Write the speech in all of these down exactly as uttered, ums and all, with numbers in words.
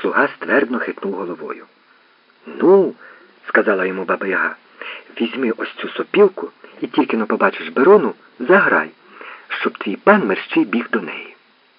Слуга ствердно хитнув головою. «Ну, — сказала йому Баба-Яга, — візьми ось цю сопілку і тільки но побачиш Берону, заграй, щоб твій пан мерщій біг до неї».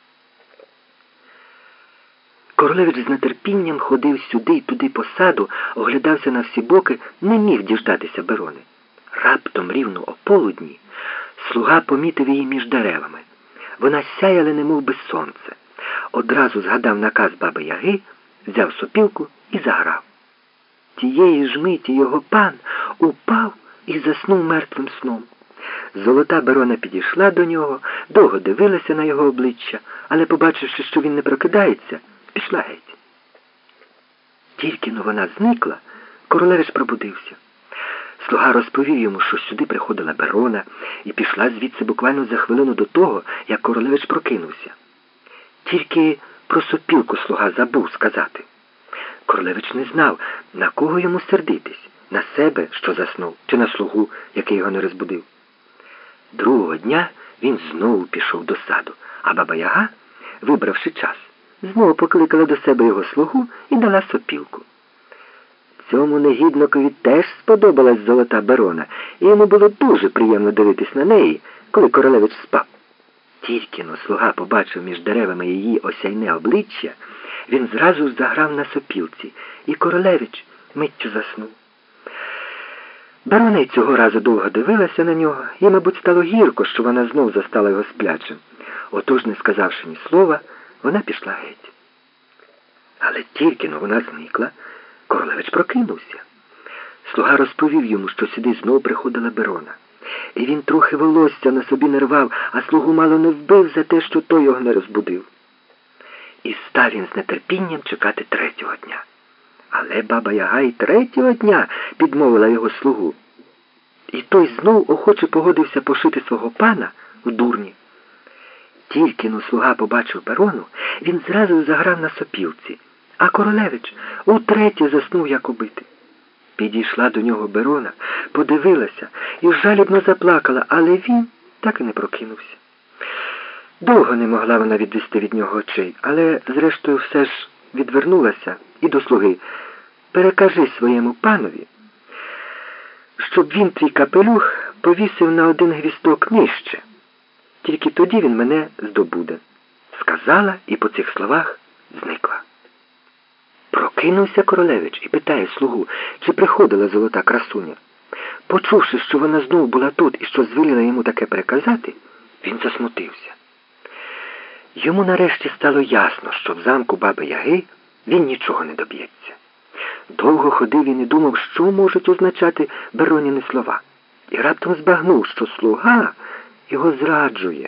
Королевич з нетерпінням ходив сюди й туди по саду, оглядався на всі боки, не міг діждатися Берони. Раптом рівно о полудні слуга помітив її між деревами. Вона сяяла, немов би сонце. Одразу згадав наказ Баби-Яги, взяв сопілку і заграв. Тієї ж миті його пан упав і заснув мертвим сном. Золота Берона підійшла до нього, довго дивилася на його обличчя, але, побачивши, що він не прокидається, пішла геть. Тільки-но вона зникла, королевич пробудився. Слуга розповів йому, що сюди приходила Берона і пішла звідси буквально за хвилину до того, як королевич прокинувся. Тільки про сопілку слуга забув сказати. Королевич не знав, на кого йому сердитись, на себе, що заснув, чи на слугу, який його не розбудив. Другого дня він знову пішов до саду, а Баба-Яга, вибравши час, знову покликала до себе його слугу і дала сопілку. Цьому негідникові теж сподобалась золота Берона, і йому було дуже приємно дивитись на неї, коли королевич спав. Тільки-но слуга побачив між деревами її осяйне обличчя, він зразу ж заграв на сопілці, і королевич миттю заснув. Берона й цього разу довго дивилася на нього, і, мабуть, стало гірко, що вона знов застала його сплячим. Отож, не сказавши ні слова, вона пішла геть. Але тільки-но вона зникла, королевич прокинувся. Слуга розповів йому, що сюди знов приходила Берона. І він трохи волосся на собі не рвав, а слугу мало не вбив за те, що той його не розбудив. І став він з нетерпінням чекати третього дня. Але Баба-Яга й третього дня підмовила його слугу. І той знов охоче погодився пошити свого пана в дурні. Тільки-но слуга побачив Берону, він зразу заграв на сопілці, а королевич утретє заснув, як убитий. Підійшла до нього Берона, подивилася і жалібно заплакала, але він так і не прокинувся. Довго не могла вона відвести від нього очей, але зрештою все ж відвернулася і до слуги: «Перекажи своєму панові, щоб він твій капелюх повісив на один гвісток нижче. Тільки тоді він мене здобуде», — сказала і по цих словах зникла. Прокинувся королевич і питає слугу, чи приходила золота красуня. Почувши, що вона знову була тут і що звеліла йому таке переказати, він засмутився. Йому нарешті стало ясно, що в замку Баби-Яги він нічого не доб'ється. Довго ходив він і думав, що можуть означати Бероніни слова. І раптом збагнув, що слуга його зраджує.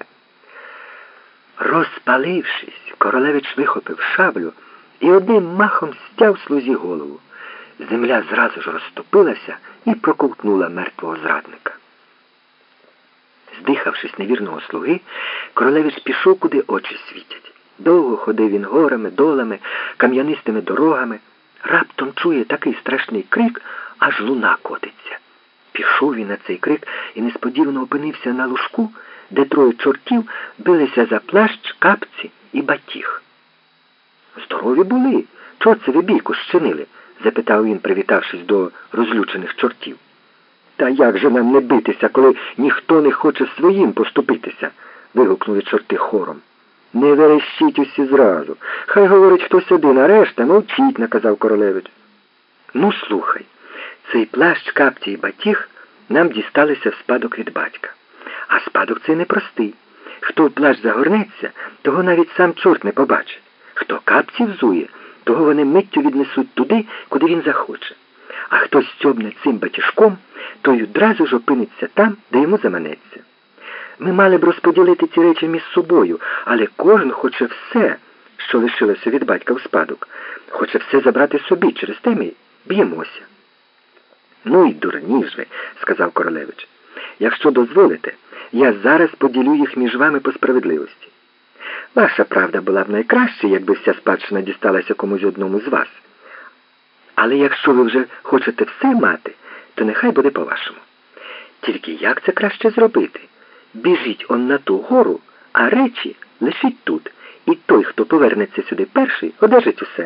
Розпалившись, королевич вихопив шаблю і одним махом стяв слузі голову. Земля зразу ж розтопилася і проковтнула мертвого зрадника. Здихавшись невірного слуги, королевич пішов, куди очі світять. Довго ходив він горами, долами, кам'янистими дорогами. Раптом чує такий страшний крик, аж луна котиться. Пішов він на цей крик і несподівано опинився на лужку, де троє чортів билися за плащ, капці і батіг. «Здорові були. Чого це ви бійку щинили?» – запитав він, привітавшись до розлючених чортів. «Та як же нам не битися, коли ніхто не хоче своїм поступитися?» – вигукнули чорти хором. «Не верещіть усі зразу. Хай говорить хтось один, а решта мовчіть», – наказав королевич. «Ну, слухай, цей плащ, капці і батіг нам дісталися в спадок від батька. А спадок цей непростий. Хто в плащ загорнеться, того навіть сам чорт не побачить. Хто капці взує, того вони миттю віднесуть туди, куди він захоче. А хто стьобне цим батіжком, той одразу ж опиниться там, де йому заманеться. Ми мали б розподілити ці речі між собою, але кожен хоче все, що лишилося від батька в спадок. Хоче все забрати собі, через те ми б'ємося». «Ну й дурні ж ви», – сказав королевич. «Якщо дозволите, я зараз поділю їх між вами по справедливості. Ваша правда була б найкраще, якби вся спадщина дісталася комусь одному з вас. Але якщо ви вже хочете все мати, то нехай буде по-вашому. Тільки як це краще зробити? Біжіть он на ту гору, а речі лишіть тут, і той, хто повернеться сюди перший, одержить усе.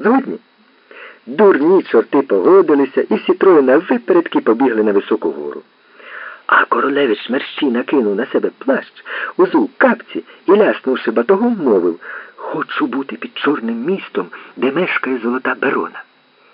Згодні? Дурні чорти погодилися, і всі троє навипередки побігли на високу гору. А королевич мерщій накинув на себе плащ, узув капці і, ляснувши батогом, мовив: «Хочу бути під чорним містом, де мешкає золота Берона».